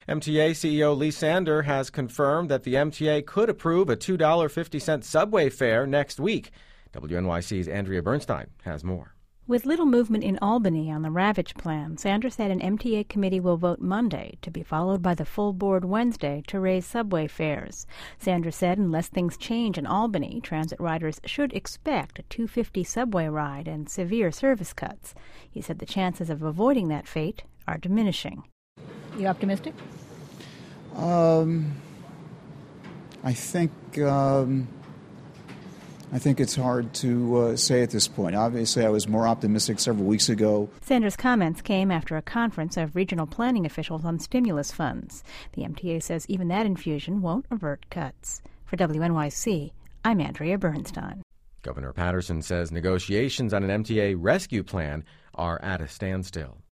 MTA CEO Lee Sander has confirmed that the MTA could approve a $2.50 subway fare next week. WNYC's Andrea Bernstein has more. With little movement in Albany on the Ravage plan, Sander said an MTA committee will vote Monday, to be followed by the full board Wednesday to raise subway fares. Sander said unless things change in Albany, transit riders should expect a $2.50 subway ride and severe service cuts. He said the chances of avoiding that fate are diminishing. You optimistic? I think it's hard to say at this point. Obviously, I was more optimistic several weeks ago. Sanders' comments came after a conference of regional planning officials on stimulus funds. The MTA says even that infusion won't avert cuts. For WNYC, I'm Andrea Bernstein. Governor Patterson says negotiations on an MTA rescue plan are at a standstill.